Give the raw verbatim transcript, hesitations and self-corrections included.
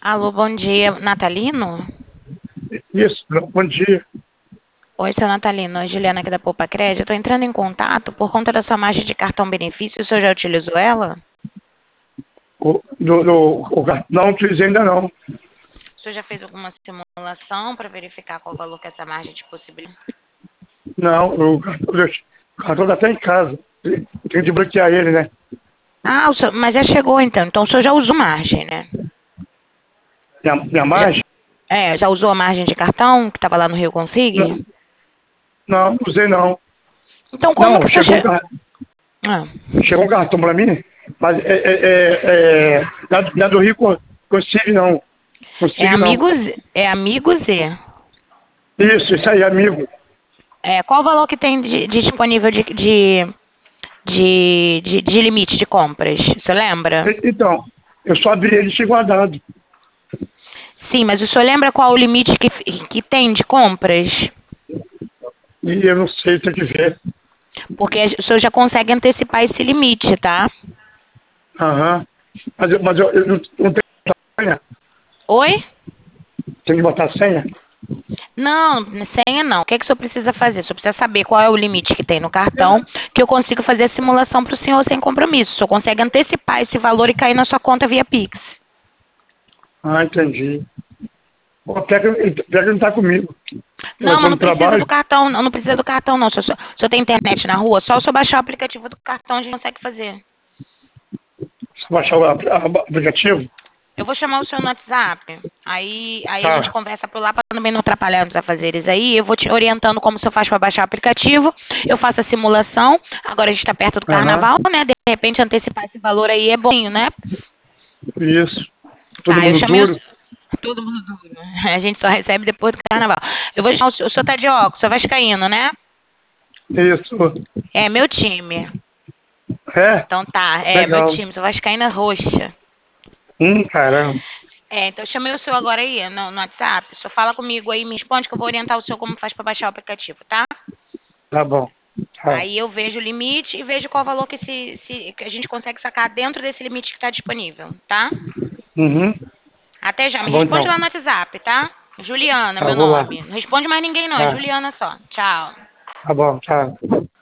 Alô, bom dia, Natalino? Isso, bom dia. Oi, seu Natalino, Juliana aqui da Poupa Crédito. Estou entrando em contato por conta da sua margem de cartão benefício. O senhor já utilizou ela? O, do, do, o, gar- não utilizei ainda não. O senhor já fez alguma simulação para verificar qual o valor que essa margem te possibilita? Não, o cartão, o cartão está até em casa. Tem que desbloquear ele, né? Ah, o senhor, mas já chegou então. Então o senhor já usou margem, né? Minha, minha Já, margem? é, já usou a margem de cartão que estava lá no Rio Não, Config? não, usei não. Então como Não, que tá... chegou um, Che... car- Ah, chegou um cartão para mim, mas é, é, é, é, não é não é do Rio Con- Consigo, não. é Consigo, não. amigo Z. É amigo Z. Isso, isso aí, amigo. É, qual o valor que tem de, de disponível de, de, de, de, de limite de compras? Você lembra? E- Então, eu só abri ele e tinha guardado. Sim, mas o senhor lembra qual o limite que, que tem de compras? E eu não sei, tem que ver. Porque o senhor já consegue antecipar esse limite, tá? Aham. Mas, eu, mas eu, eu não, não tenho senha. Oi? Tem que botar senha? Não, senha não. O que, é que o senhor precisa fazer? O senhor precisa saber qual é o limite que tem no cartão, que eu consigo fazer a simulação para o senhor sem compromisso. O senhor consegue antecipar esse valor e cair na sua conta via Pix. Ah, entendi. Pô, pior que, ele- pior que ele não tá comigo. Eu Não, tô mas não no precisa do trabalho. cartão, não, não precisa do cartão, não. Se o senhor, se o senhor tem internet na rua, só o senhor baixar o aplicativo do cartão a gente consegue fazer. Se baixar o apl- a- aplicativo. Eu vou chamar o senhor no WhatsApp. Aí, aí a gente Tá. conversa por lá para também não atrapalhar nos afazeres aí. Eu vou te orientando como o senhor faz para baixar o aplicativo. Eu faço a simulação. Agora a gente está perto do Aham. carnaval, né? De repente antecipar esse valor aí é bom, né? Isso. Todo Tá, eu mundo chamei o... duro. Todo mundo duro. A gente só recebe depois do carnaval. Eu vou chamar o senhor, o senhor tá de óculos, o senhor vascaíno, né? Isso. É, meu time. É? Então tá, é, meu Legal. time, sou vascaína roxa. Hum, caramba. É, então eu chamei o senhor agora aí no, no WhatsApp. O senhor fala comigo aí, me responde que eu vou orientar o senhor como faz para baixar o aplicativo, tá? Tá bom. Tá. Aí eu vejo o limite e vejo qual valor que, se, se, que a gente consegue sacar dentro desse limite que está disponível, tá? Uhum. Até já. Tá Me bom responde então. lá no WhatsApp, tá? Juliana, Tá, meu vou lá. nome. Não responde mais ninguém, não. É Tá. Juliana só. Tchau. Tá bom, tchau.